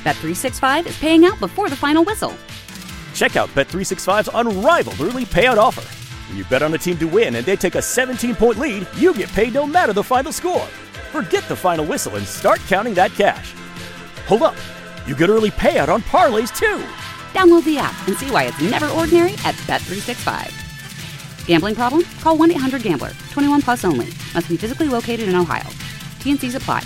Bet365 is paying out before the final whistle. Check out Bet365's unrivaled early payout offer. When you bet on a team to win and they take a 17-point lead, you get paid no matter the final score. Forget the final whistle and start counting that cash. Hold up. You get early payout on parlays, too. Download the app and see why it's never ordinary at Bet365. Gambling problem? Call 1-800-GAMBLER. 21 plus only. Must be physically located in Ohio. T&Cs apply.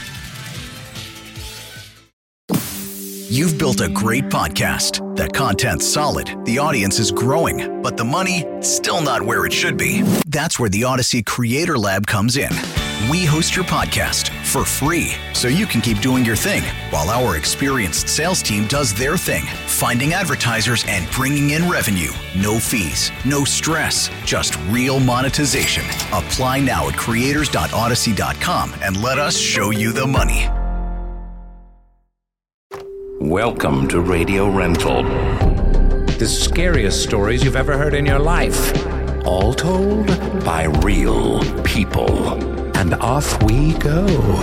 You've built a great podcast. The content's solid, the audience is growing, but the money, still not where it should be. That's where the Odyssey Creator Lab comes in. We host your podcast for free, so you can keep doing your thing, while our experienced sales team does their thing, finding advertisers and bringing in revenue. No fees, no stress, just real monetization. Apply now at creators.odyssey.com and let us show you the money. Welcome to Radio Rental. The scariest stories you've ever heard in your life. All told by real people. And off we go.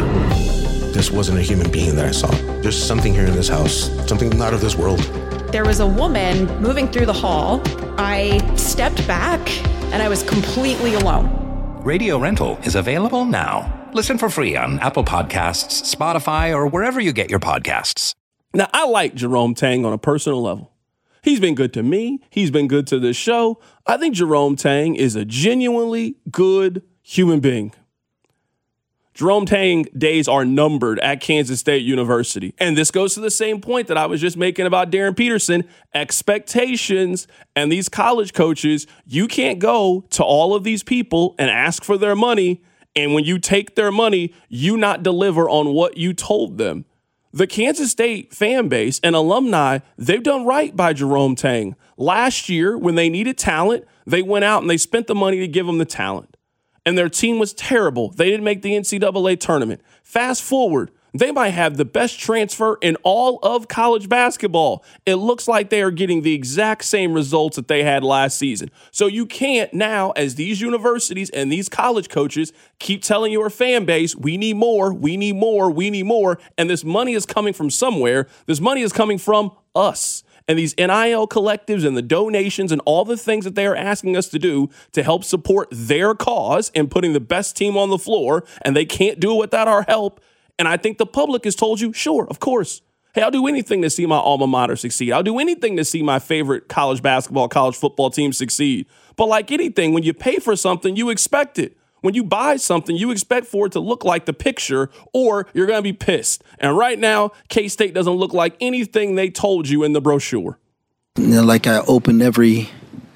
This wasn't a human being that I saw. There's something here in this house, something not of this world. There was a woman moving through the hall. I stepped back and I was completely alone. Radio Rental is available now. Listen for free on Apple Podcasts, Spotify, or wherever you get your podcasts. Now, I like Jerome Tang on a personal level. He's been good to me. He's been good to this show. I think Jerome Tang is a genuinely good human being. Jerome Tang days are numbered at Kansas State University. And this goes to the same point that I was just making about Darren Peterson. Expectations and these college coaches, you can't go to all of these people and ask for their money. And when you take their money, you not deliver on what you told them. The Kansas State fan base and alumni, they've done right by Jerome Tang. Last year, when they needed talent, they went out and they spent the money to give them the talent. And their team was terrible. They didn't make the NCAA tournament. Fast forward, they might have the best transfer in all of college basketball. It looks like they are getting the exact same results that they had last season. So you can't now, as these universities and these college coaches keep telling your fan base, we need more, we need more, we need more. And this money is coming from somewhere. This money is coming from us. And these NIL collectives and the donations and all the things that they are asking us to do to help support their cause and putting the best team on the floor, and they can't do it without our help. And I think the public has told you, sure, of course. Hey, I'll do anything to see my alma mater succeed. I'll do anything to see my favorite college basketball, college football team succeed. But like anything, when you pay for something, you expect it. When you buy something, you expect for it to look like the picture, or you're going to be pissed. And right now, K-State doesn't look like anything they told you in the brochure. Like I opened every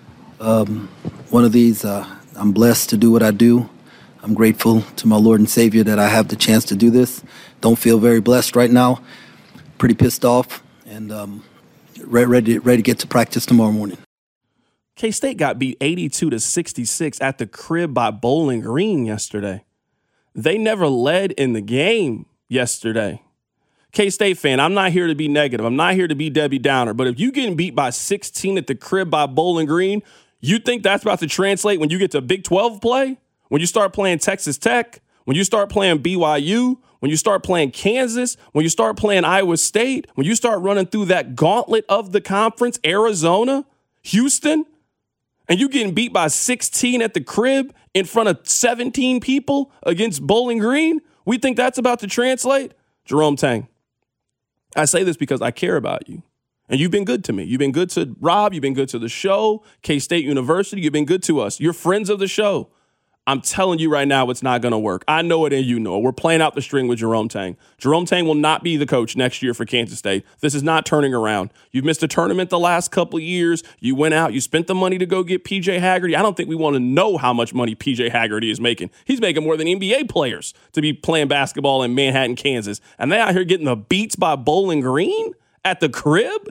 one of these, I'm blessed to do what I do. I'm grateful to my Lord and Savior that I have the chance to do this. Don't feel very blessed right now. Pretty pissed off and ready to get to practice tomorrow morning. K-State got beat 82-66 at the crib by Bowling Green yesterday. They never led in the game yesterday. K-State fan, I'm not here to be negative. I'm not here to be Debbie Downer. But if you getting beat by 16 at the crib by Bowling Green, you think that's about to translate when you get to Big 12 play? When you start playing Texas Tech, when you start playing BYU, when you start playing Kansas, when you start playing Iowa State, when you start running through that gauntlet of the conference, Arizona, Houston, and you getting beat by 16 at the crib in front of 17 people against Bowling Green, we think that's about to translate? Jerome Tang, I say this because I care about you. And you've been good to me. You've been good to Rob. You've been good to the show, K-State University. You've been good to us. You're friends of the show. I'm telling you right now, it's not going to work. I know it and you know it. We're playing out the string with Jerome Tang. Jerome Tang will not be the coach next year for Kansas State. This is not turning around. You've missed a tournament the last couple of years. You went out. You spent the money to go get P.J. Haggerty. I don't think we want to know how much money P.J. Haggerty is making. He's making more than NBA players to be playing basketball in Manhattan, Kansas. And they out here getting the beats by Bowling Green at the crib?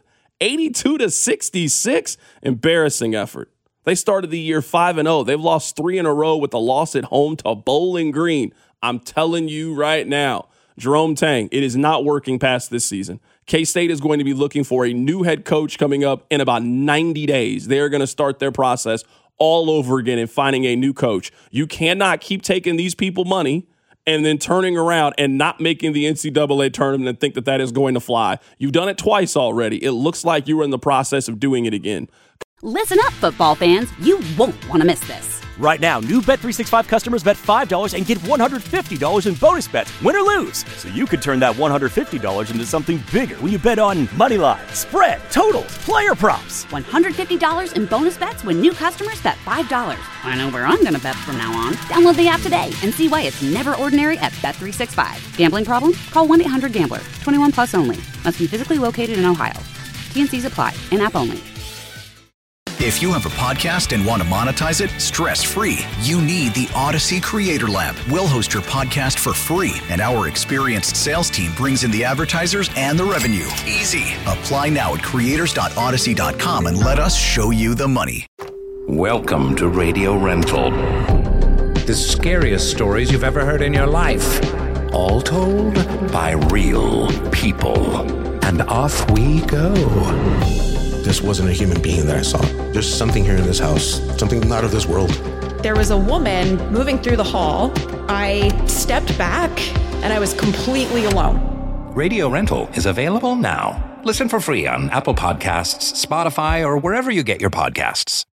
82-66? Embarrassing effort. They started the year 5-0. They've lost 3 in a row with a loss at home to Bowling Green. I'm telling you right now, Jerome Tang, it is not working past this season. K-State is going to be looking for a new head coach coming up in about 90 days. They're going to start their process all over again and finding a new coach. You cannot keep taking these people money and then turning around and not making the NCAA tournament and think that that is going to fly. You've done it twice already. It looks like you were in the process of doing it again. Listen up, football fans. You won't want to miss this. Right now, new Bet365 customers bet $5 and get $150 in bonus bets, win or lose. So you could turn that $150 into something bigger when you bet on money line, spread, totals, player props. $150 in bonus bets when new customers bet $5. I know where I'm going to bet from now on. Download the app today and see why it's never ordinary at Bet365. Gambling problem? Call 1-800-GAMBLER. 21 plus only. Must be physically located in Ohio. T&Cs apply. In-app only. If you have a podcast and want to monetize it stress-free, you need the Odyssey Creator Lab. We'll host your podcast for free, and our experienced sales team brings in the advertisers and the revenue. Easy. Apply now at creators.odyssey.com and let us show you the money. Welcome to Radio Rental. The scariest stories you've ever heard in your life. All told by real people. And off we go. This wasn't a human being that I saw. There's something here in this house, something not of this world. There was a woman moving through the hall. I stepped back and I was completely alone. Radio Rental is available now. Listen for free on Apple Podcasts, Spotify, or wherever you get your podcasts.